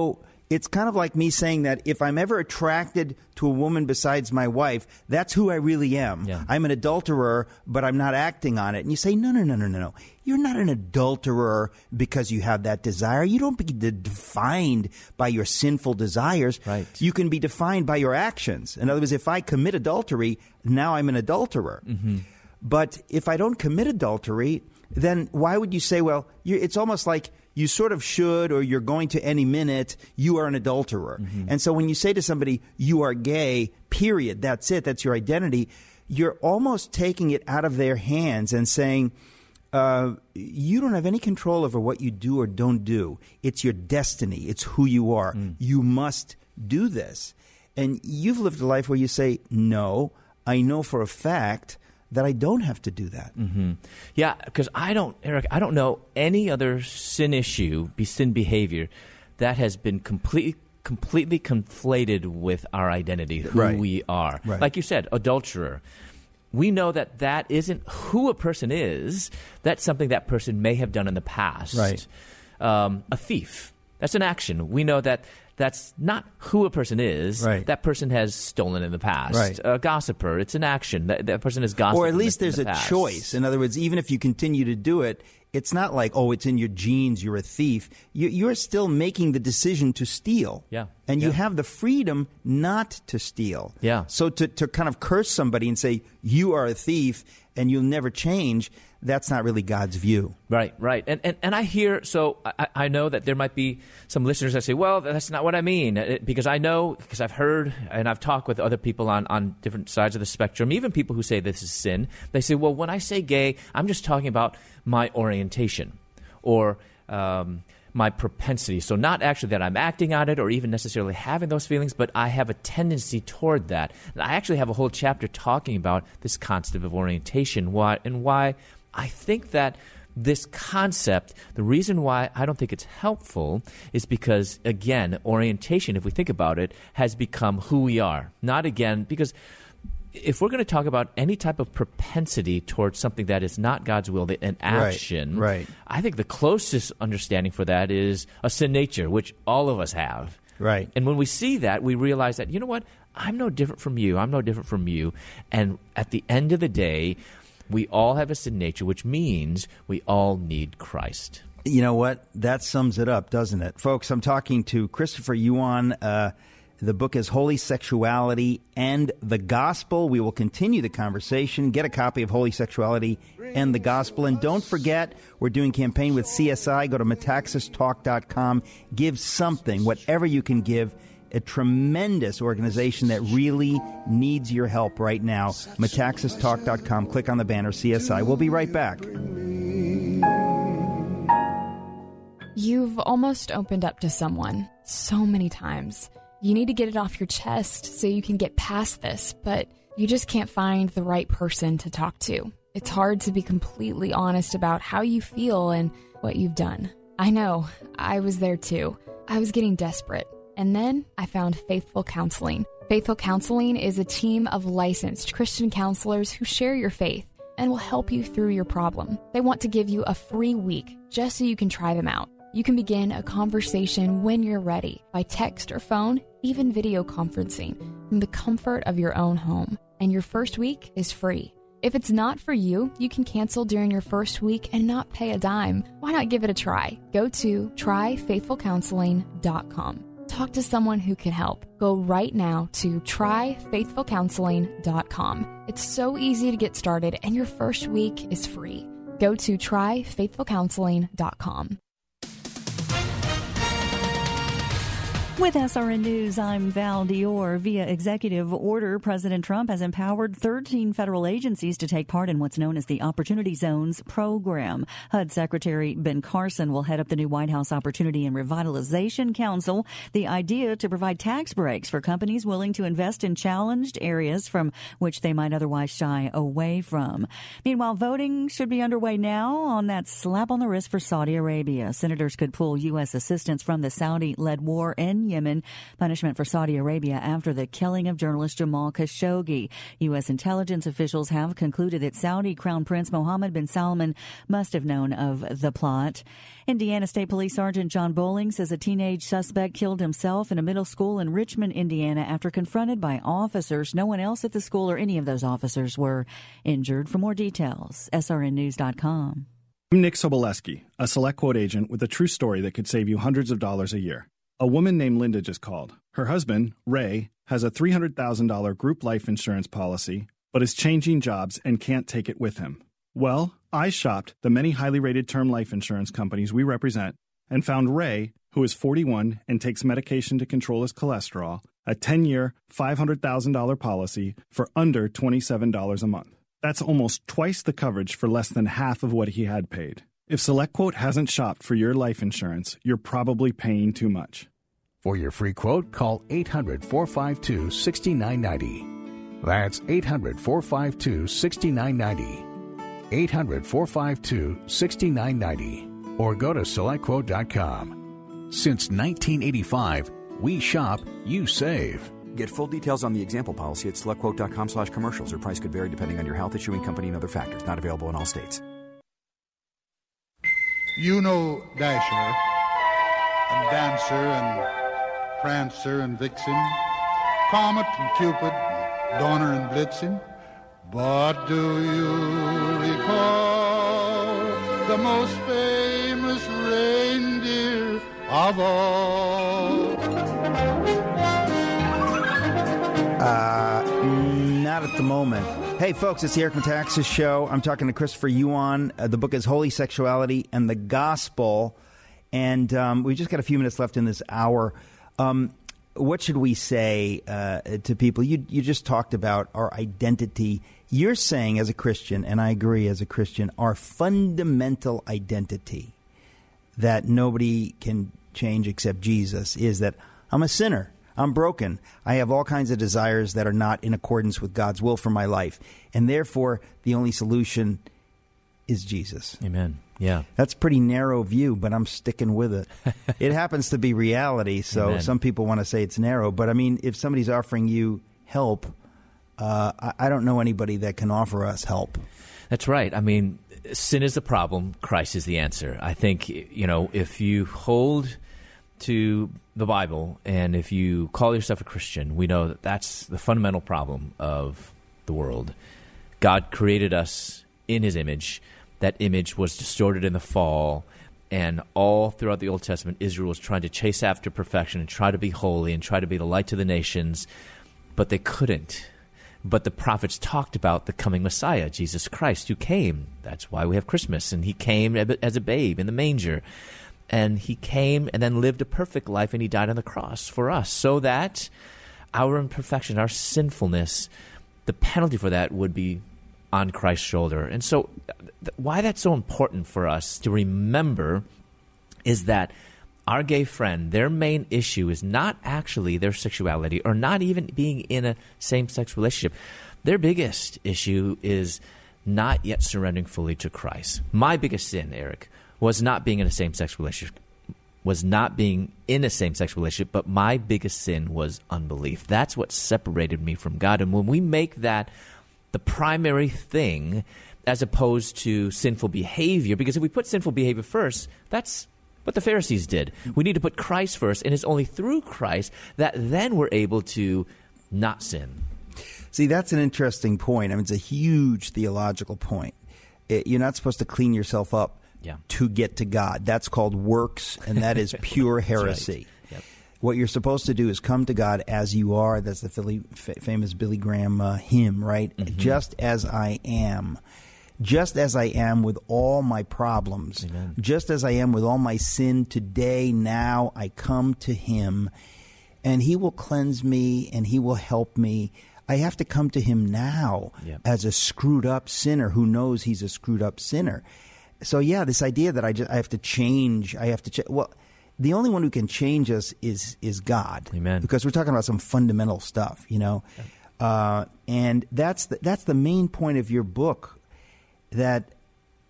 it's kind of like me saying that if I'm ever attracted to a woman besides my wife, that's who I really am. Yeah. I'm an adulterer, but I'm not acting on it. And you say, no, no, no, no, no, no. You're not an adulterer because you have that desire. You don't be de- defined by your sinful desires. Right. You can be defined by your actions. In other words, if I commit adultery, now I'm an adulterer. Mm-hmm. But if I don't commit adultery, then why would you say, well, you're, it's almost like you sort of should, or you're going to any minute, you are an adulterer. Mm-hmm. And so when you say to somebody, you are gay, period, that's it, that's your identity, you're almost taking it out of their hands and saying, uh, you don't have any control over what you do or don't do. It's your destiny. It's who you are. Mm. You must do this. And you've lived a life where you say, no, I know for a fact that I don't have to do that. Mm-hmm. Yeah, because I don't, Eric, I don't know any other sin issue, be sin behavior, that has been completely completely conflated with our identity, who Right. we are. Right. Like you said, adulterer. We know that that isn't who a person is. That's something that person may have done in the past. Right. Um, a thief. That's an action. We know that that's not who a person is. Right. That person has stolen in the past. Right. A gossiper. It's an action. That, that person has gossiped. Or at in the- least in there's the a past. choice. In other words, even if you continue to do it, it's not like, oh, it's in your genes, you're a thief. You, you're still making the decision to steal. Yeah. And you Yeah. have the freedom not to steal. Yeah. So to, to kind of curse somebody and say, you are a thief and you'll never change, that's not really God's view. Right, right. And and, and I hear, so I, I know that there might be some listeners that say, well, that's not what I mean. It- because I know, because I've heard and I've talked with other people on, on different sides of the spectrum, even people who say this is sin. They say, well, when I say gay, I'm just talking about my orientation or um, my propensity. So not actually that I'm acting on it or even necessarily having those feelings, but I have a tendency toward that. And I actually have a whole chapter talking about this concept of orientation, why and why I think that this concept, the reason why I don't think it's helpful is because, again, orientation, if we think about it, has become who we are. Not again, because if we're going to talk about any type of propensity towards something that is not God's will, an action, right. I think the closest understanding for that is a sin nature, which all of us have. Right. And when we see that, we realize that, you know what, I'm no different from you. I'm no different from you. And at the end of the day, we all have a sin nature, which means we all need Christ. You know what? That sums it up, doesn't it? Folks, I'm talking to Christopher Yuan. Uh, the book is Holy Sexuality and the Gospel. We will continue the conversation. Get a copy of Holy Sexuality and the Gospel. And don't forget, we're doing campaign with C S I. Go to metaxas talk dot com. Give something, whatever you can give. A tremendous organization that really needs your help right now. metaxas talk dot com. Click on the banner C S I. We'll be right back. You've almost opened up to someone so many times. You need to get it off your chest so you can get past this, but you just can't find the right person to talk to. It's hard to be completely honest about how you feel and what you've done. I know, I was there too. I was getting desperate. And then I found Faithful Counseling. Faithful Counseling is a team of licensed Christian counselors who share your faith and will help you through your problem. They want to give you a free week just so you can try them out. You can begin a conversation when you're ready by text or phone, even video conferencing from the comfort of your own home. And your first week is free. If it's not for you, you can cancel during your first week and not pay a dime. Why not give it a try? Go to try faithful counseling dot com. Talk to someone who can help. Go right now to try faithful counseling dot com. It's so easy to get started, and your first week is free. Go to try faithful counseling dot com. With S R N News, I'm Val Dior. Via executive order, President Trump has empowered thirteen federal agencies to take part in what's known as the Opportunity Zones program. H U D Secretary Ben Carson will head up the new White House Opportunity and Revitalization Council. The idea to provide tax breaks for companies willing to invest in challenged areas from which they might otherwise shy away from. Meanwhile, voting should be underway now on that slap on the wrist for Saudi Arabia. Senators could pull U S assistance from the Saudi-led war in in Yemen, punishment for Saudi Arabia after the killing of journalist Jamal Khashoggi. U S intelligence officials have concluded that Saudi Crown Prince Mohammed bin Salman must have known of the plot. Indiana State Police Sergeant John Bowling says a teenage suspect killed himself in a middle school in Richmond, Indiana, after confronted by officers. No one else at the school or any of those officers were injured. For more details, S R N news dot com. I'm Nick Soboleski, a SelectQuote agent with a true story that could save you hundreds of dollars a year. A woman named Linda just called. Her husband, Ray, has a three hundred thousand dollars group life insurance policy, but is changing jobs and can't take it with him. Well, I shopped the many highly rated term life insurance companies we represent and found Ray, who is forty-one and takes medication to control his cholesterol, a ten-year, five hundred thousand dollars policy for under twenty-seven dollars a month. That's almost twice the coverage for less than half of what he had paid. If SelectQuote hasn't shopped for your life insurance, you're probably paying too much. For your free quote, call eight hundred, four five two, six nine nine zero. That's eight hundred, four five two, six nine nine zero. eight hundred, four five two, six nine nine zero. Or go to select quote dot com. Since nineteen eighty-five, we shop, you save. Get full details on the example policy at selectquote.com slash commercials. Or price could vary depending on your health, issuing company, and other factors. Not available in all states. You know Dasher, and Dancer, and Prancer, and Vixen, Comet, and Cupid, Donner, and Blitzen. But do you recall the most famous reindeer of all? Uh, not at the moment. Hey, folks, it's the Eric Metaxas Show. I'm talking to Christopher Yuan. Uh, the book is Holy Sexuality and the Gospel. And um, we've just got a few minutes left in this hour. Um, what should we say uh, to people? You, you just talked about our identity. You're saying as a Christian, and I agree as a Christian, our fundamental identity that nobody can change except Jesus is that I'm a sinner. I'm broken. I have all kinds of desires that are not in accordance with God's will for my life. And therefore, the only solution is Jesus. Amen. Yeah. That's a pretty narrow view, but I'm sticking with it. It happens to be reality, so Amen. Some people want to say it's narrow. But, I mean, if somebody's offering you help, uh, I, I don't know anybody that can offer us help. That's right. I mean, sin is the problem. Christ is the answer. I think, you know, if you hold to the Bible and if you call yourself a Christian, we know that that's the fundamental problem of the world. God created us in his image. That image was distorted in the fall, and all throughout the Old Testament, Israel was trying to chase after perfection and try to be holy and try to be the light to the nations, but they couldn't. But the prophets talked about the coming Messiah, Jesus Christ, who came. That's why we have Christmas, and he came as a babe in the manger. And he came and then lived a perfect life, and he died on the cross for us so that our imperfection, our sinfulness, the penalty for that would be on Christ's shoulder. And so th- why that's so important for us to remember is that our gay friend, their main issue is not actually their sexuality or not even being in a same-sex relationship. Their biggest issue is not yet surrendering fully to Christ. My biggest sin, Eric, was not being in a same-sex relationship, was not being in a same-sex relationship, but my biggest sin was unbelief. That's what separated me from God. And when we make that the primary thing as opposed to sinful behavior, because if we put sinful behavior first, that's what the Pharisees did. We need to put Christ first, and it's only through Christ that then we're able to not sin. See, that's an interesting point. I mean, it's a huge theological point. It, you're not supposed to clean yourself up Yeah. to get to God. That's called works, and that is pure heresy. Right. Yep. What you're supposed to do is come to God as you are. That's the Philly, f- famous Billy Graham uh, hymn, right? Mm-hmm. Just as I am. Just as I am with all my problems. Amen. Just as I am with all my sin today, now I come to him, and he will cleanse me, and he will help me. I have to come to him now Yep. as a screwed up sinner who knows he's a screwed up sinner. So, yeah, this idea that I, just, I have to change, I have to change. Well, the only one who can change us is is God. Amen. Because we're talking about some fundamental stuff, you know. Uh, and that's the, that's the main point of your book, that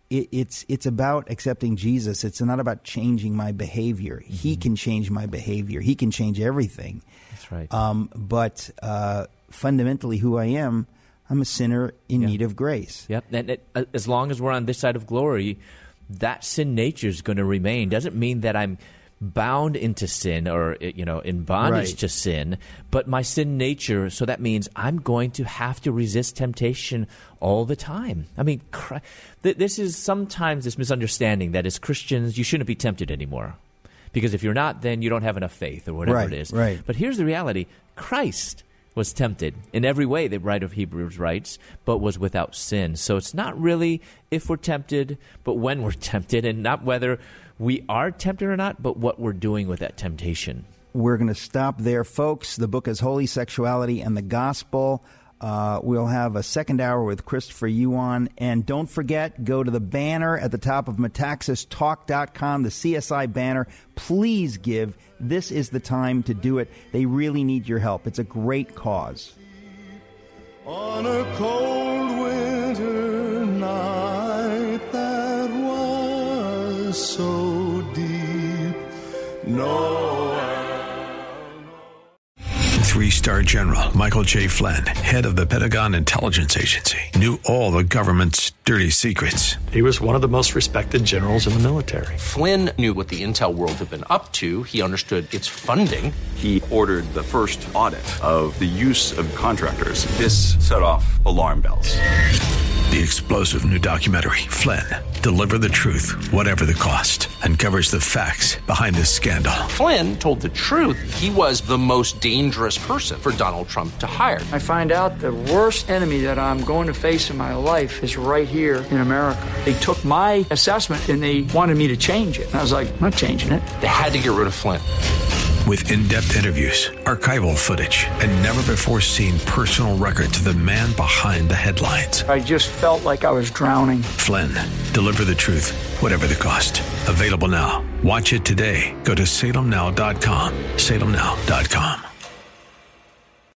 it, it's it's about accepting Jesus. It's not about changing my behavior. Mm-hmm. He can change my behavior. He can change everything. That's right. Um, but uh, fundamentally, who I am, I'm a sinner in yeah. need of grace. Yep. And it, as long as we're on this side of glory, that sin nature is going to remain. Doesn't mean that I'm bound into sin or, you know, in bondage Right. to sin, but my sin nature, so that means I'm going to have to resist temptation all the time. I mean, cr- th- this is sometimes this misunderstanding that as Christians, you shouldn't be tempted anymore. Because if you're not, then you don't have enough faith or whatever Right, it is. right. But here's the reality. Christ was tempted in every way, the writer of Hebrews writes, but was without sin. So it's not really if we're tempted, but when we're tempted, and not whether we are tempted or not, but what we're doing with that temptation. We're going to stop there, folks. The book is Holy Sexuality and the Gospel. Uh, we'll have a second hour with Christopher Yuan. And don't forget, go to the banner at the top of metaxas talk dot com, the C S I banner. Please give. This is the time to do it. They really need your help. It's a great cause. On a cold winter night that was so deep, no Three-star General Michael J. Flynn, head of the Pentagon Intelligence Agency, knew all the government's dirty secrets. He was one of the most respected generals in the military. Flynn knew what the intel world had been up to. He understood its funding. He ordered the first audit of the use of contractors. This set off alarm bells. The explosive new documentary, Flynn, Deliver the Truth, Whatever the Cost, uncovers the facts behind this scandal. Flynn told the truth. He was the most dangerous person for Donald Trump to hire. I find out the worst enemy that I'm going to face in my life is right here in America. They took my assessment and they wanted me to change it. And I was like, I'm not changing it. They had to get rid of Flynn. With in-depth interviews, archival footage, and never-before-seen personal records of the man behind the headlines. I just felt like I was drowning. Flynn, Deliver the Truth, Whatever the Cost. Available now. Watch it today. Go to salem now dot com. salem now dot com.